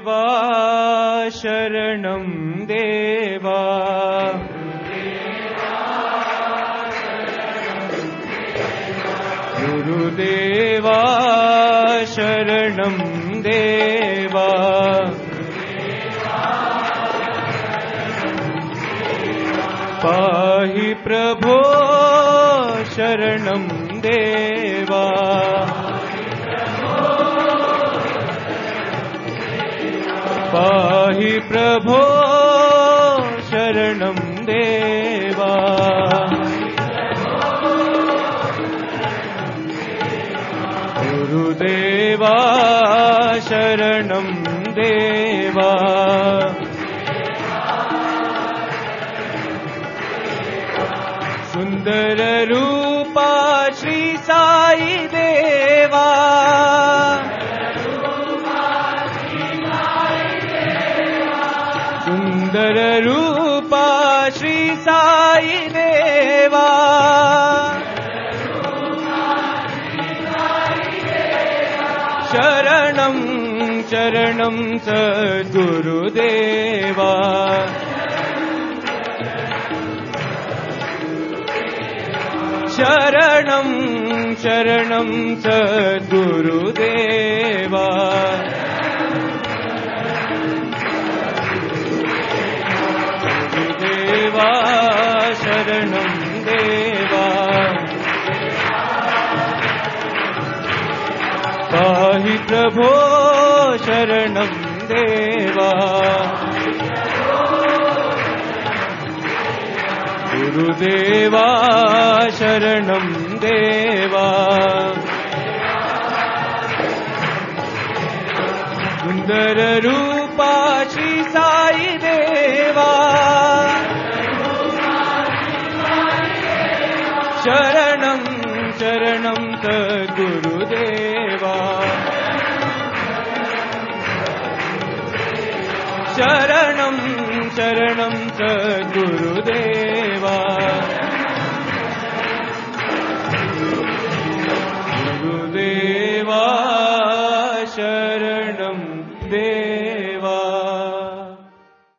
गुरुदेवा शरणं देवा गुरुदेवा शरणं देवा पाहि प्रभो शरणं देवा पाहि प्रभो शरणं देवा गुरुदेवा शरणं देवा सुंदर रूपा श्री साई देवा सुंदर रूपा श्री साई देवा शरणं शरणं सद्गुरुदेवा शरणं शरणं सद्गुरुदेवा गुरुदेवा शरणं देवा पाहि प्रभो शरणं देवा गुरुदेवा शरणं देवा सुंदर रूपा श्री साई देवा शरणं शरणं सद्गुरुदेवा शरणं शरणं सद्गुरुदेवा गुरुदेवा शरणं देवा